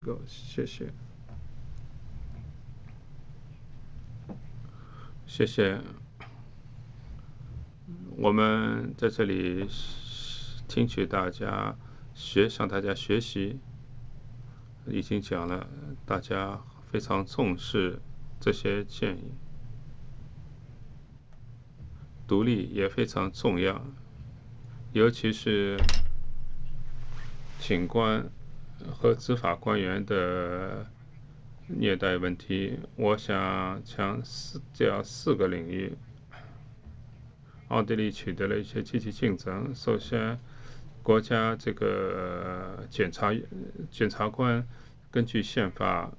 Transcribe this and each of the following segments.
谢谢，谢谢。我们在这里听取大家向大家学习，已经讲了，大家非常重视这些建议，独立也非常重要，尤其是警官和执法官员的虐待问题。我想这四个领域，奥地利取得了一些积极进展。首先，国家这个检察官根据宪法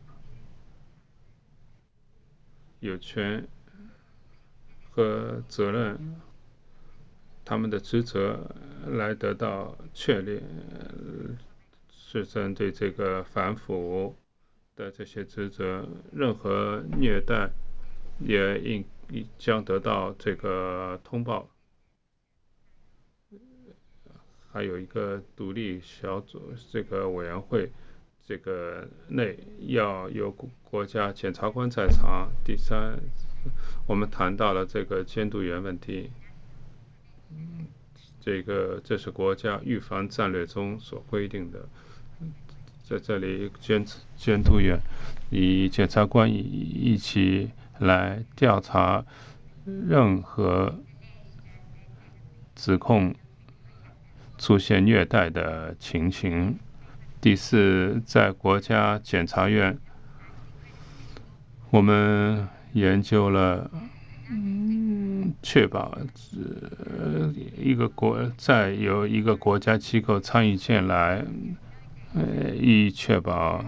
有权和责任，他们的职责来得到确立，是针对这个反腐的这些职责，任何虐待也将得到这个通报。还有一个独立小组这个委员会，这个内要有国家检察官在场。第三，我们谈到了这个监督员问题，这是国家预防战略中所规定的。在这里监督员与检察官一起来调查任何指控出现虐待的情形。第四，在国家检察院，我们研究了，确保再有一个国家机构参与进来，以确保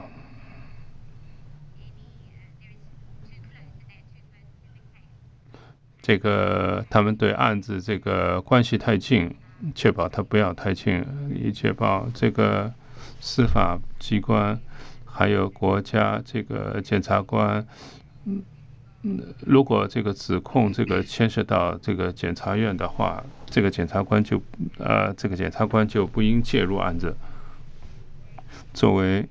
这个他们对案子这个关系太近，确保它不要太近，以确保这个司法机关还有国家这个检察官，如果这个指控这个牵涉到这个检察院的话，这个检察官就不应介入案子。作为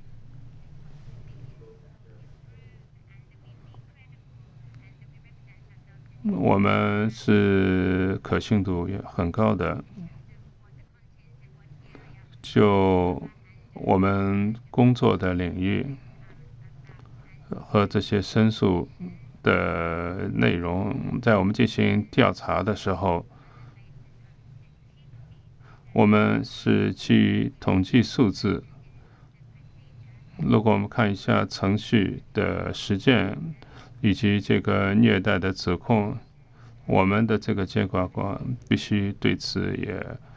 我们是可信度也很高的，就我们工作的领域和这些申诉的内容，在我们进行调查的时候，我们是基于统计数字。如果我们看一下程序的实践以及这个虐待的指控，我们的这个监管官必须对此也